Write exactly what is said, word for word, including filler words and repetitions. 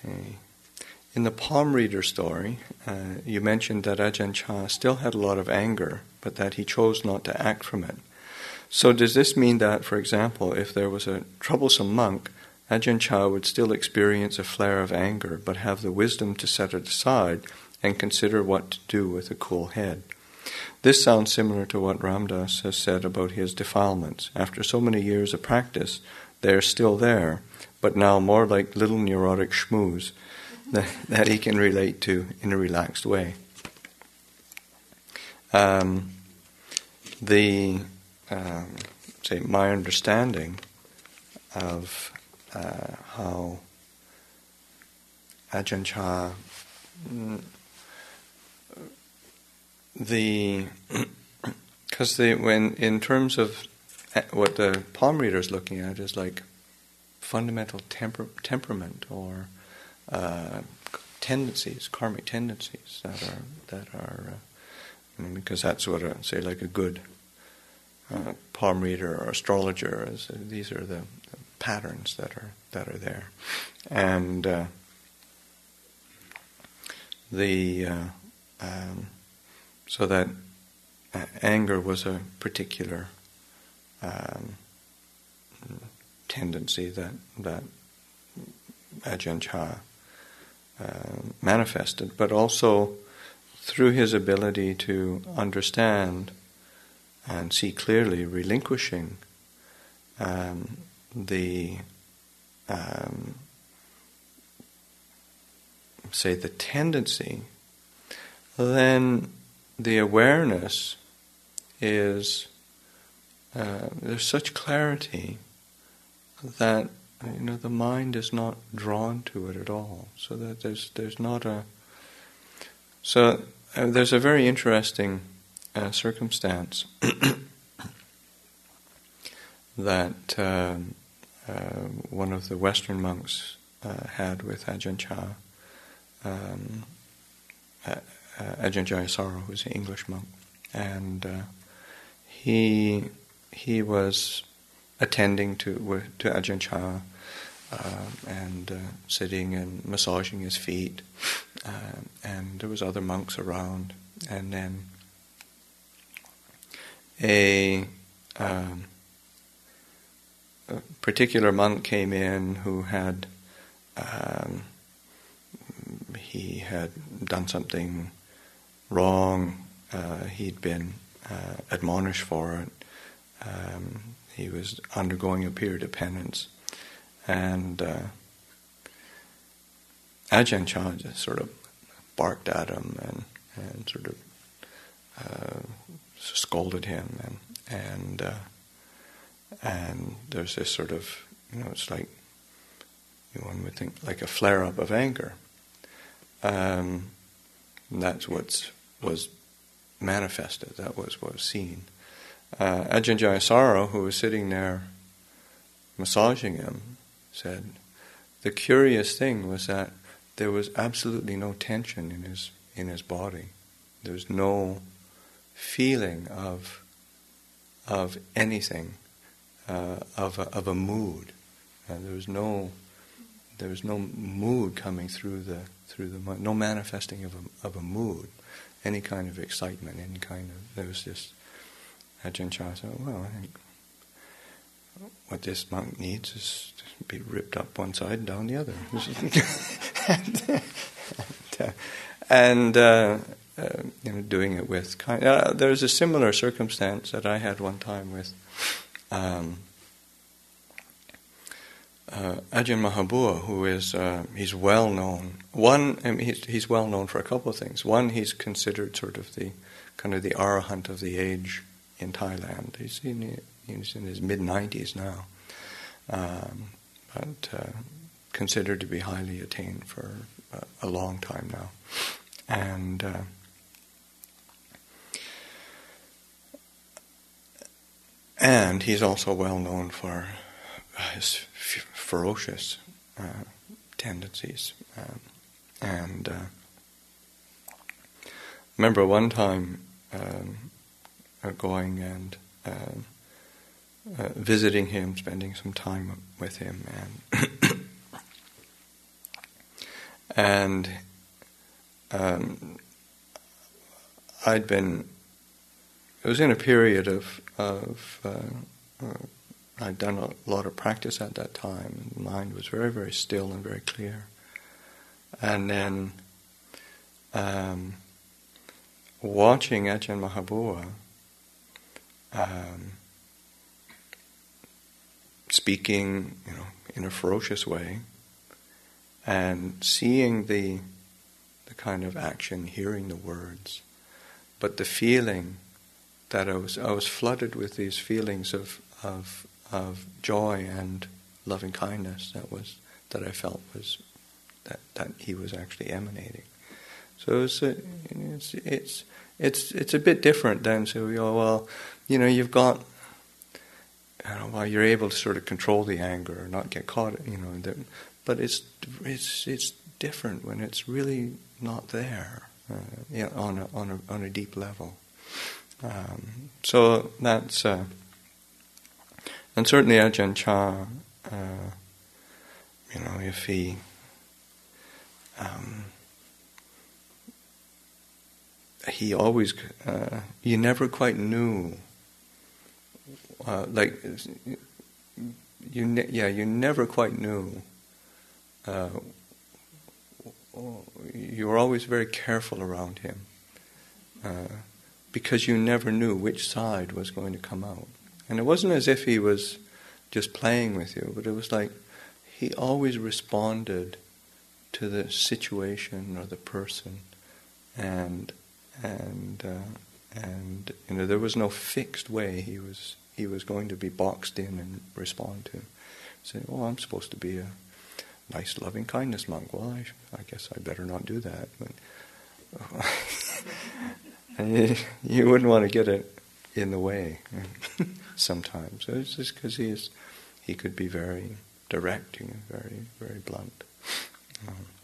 Okay. In the palm reader story, uh, you mentioned that Ajahn Chah still had a lot of anger, but that he chose not to act from it. So does this mean that, for example, if there was a troublesome monk, Ajahn Chah would still experience a flare of anger, but have the wisdom to set it aside and consider what to do with a cool head? This sounds similar to what Ramdas has said about his defilements. After so many years of practice, they are still there, but now more like little neurotic shmoos that, that he can relate to in a relaxed way. Um, the, um, say, my understanding of uh, how Ajahn Chah, the, because the when in terms of what the palm reader is looking at is like fundamental temper, temperament or uh, tendencies, karmic tendencies that are that are uh, because that's what a, say like a good uh, palm reader or astrologer is. Uh, these are the, the patterns that are that are there, and uh, the uh, um, so that uh, anger was a particular um, tendency that that Ajahn Chah uh, manifested, but also through his ability to understand and see clearly, relinquishing um, the um, say the tendency, then the awareness is uh, there's such clarity that you know the mind is not drawn to it at all. So that there's there's not a so uh, there's a very interesting uh, circumstance that uh, uh, one of the Western monks uh, had with Ajahn Chah. Um, uh, uh, Ajahn Jayasaro, who's an English monk, and uh, he he was attending to to Ajahn Chah uh, and uh, sitting and massaging his feet, uh, and there was other monks around, and then a, um, a particular monk came in who had um, he had done something wrong. Uh, he'd been uh, admonished for it. Um, he was undergoing a period of penance, and uh, Ajahn Chah just sort of barked at him and, and sort of uh, scolded him, and and uh, and there's this sort of, you know, it's like one would think like a flare up of anger. Um, and that's what was manifested. That was what was seen. Uh, Ajahn Jayasaro, who was sitting there massaging him, said the curious thing was that there was absolutely no tension in his in his body. There was no feeling of of anything, uh, of a, of a mood. Uh, there was no there was no mood coming through the through the mind, no manifesting of a of a mood, any kind of excitement, any kind of there was just. Ajahn Chah said, well, I think what this monk needs is to be ripped up one side and down the other. and uh, and uh, uh, you know, doing it with kind. Uh, there's a similar circumstance that I had one time with um, uh, Ajahn Mahabua, who is uh, he's well known. One, I mean, he's, he's well known for a couple of things. One, he's considered sort of the kind of the arahant of the age in Thailand. He's in, he's in his mid nineties now, um, but uh, considered to be highly attained for a, a long time now, and uh, and he's also well known for his f- ferocious uh, tendencies. Um, and uh, remember one time. Um, going and uh, uh, visiting him, spending some time with him, and And um, I'd been, it was in a period of, of uh, uh, I'd done a lot of practice at that time, and the mind was very, very still and very clear. And then um, watching Ajahn Mahabua um, speaking, you know, in a ferocious way, and seeing the the kind of action, hearing the words, but the feeling that I was I was flooded with these feelings of of of joy and loving kindness that was that I felt was that, that he was actually emanating. So it's a, it's it's it's it's a bit different than so we go, well, you know, you've got, I don't know, well, you're able to sort of control the anger or not get caught, you know, the, but it's it's it's different when it's really not there, uh, you know, on a on a on a deep level. Um, so that's uh, and certainly Ajahn Chah, uh, you know, if he um, he always uh, you never quite knew, uh, like you ne- yeah you never quite knew. Uh, you were always very careful around him. Uh, because you never knew which side was going to come out. And it wasn't as if he was just playing with you, but it was like he always responded to the situation or the person, and and uh, and you know there was no fixed way he was he was going to be boxed in and respond to. Say, oh, I'm supposed to be a nice loving kindness monk. Well, I, I guess I better not do that. But, and you, you wouldn't want to get it in the way sometimes. So it's just because he is, he could be very direct, you know, very, very blunt. Um,